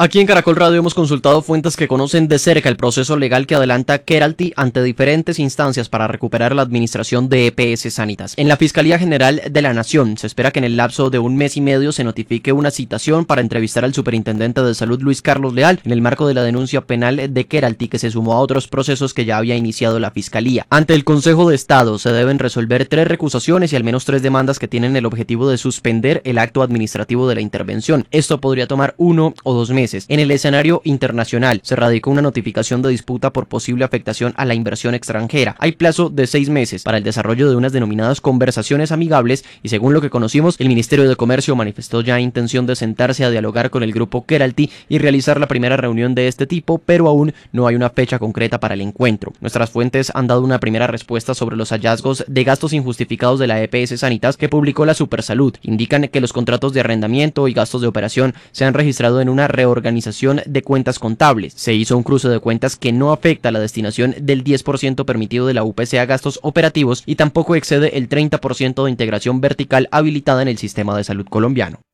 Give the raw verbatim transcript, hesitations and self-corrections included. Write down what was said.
Aquí en Caracol Radio hemos consultado fuentes que conocen de cerca el proceso legal que adelanta Keralty ante diferentes instancias para recuperar la administración de E P S Sanitas. En la Fiscalía General de la Nación se espera que en el lapso de un mes y medio se notifique una citación para entrevistar al superintendente de salud Luis Carlos Leal en el marco de la denuncia penal de Keralty, que se sumó a otros procesos que ya había iniciado la Fiscalía. Ante el Consejo de Estado se deben resolver tres recusaciones y al menos tres demandas que tienen el objetivo de suspender el acto administrativo de la intervención. Esto podría tomar uno o dos meses. En el escenario internacional se radicó una notificación de disputa por posible afectación a la inversión extranjera. Hay plazo de seis meses para el desarrollo de unas denominadas conversaciones amigables y, según lo que conocimos, el Ministerio de Comercio manifestó ya intención de sentarse a dialogar con el grupo Keralty y realizar la primera reunión de este tipo, pero aún no hay una fecha concreta para el encuentro. Nuestras fuentes han dado una primera respuesta sobre los hallazgos de gastos injustificados de la E P S Sanitas que publicó la Supersalud. Indican que los contratos de arrendamiento y gastos de operación se han registrado en una reorganización organización de cuentas contables. Se hizo un cruce de cuentas que no afecta la destinación del diez por ciento permitido de la U P C a gastos operativos y tampoco excede el treinta por ciento de integración vertical habilitada en el sistema de salud colombiano.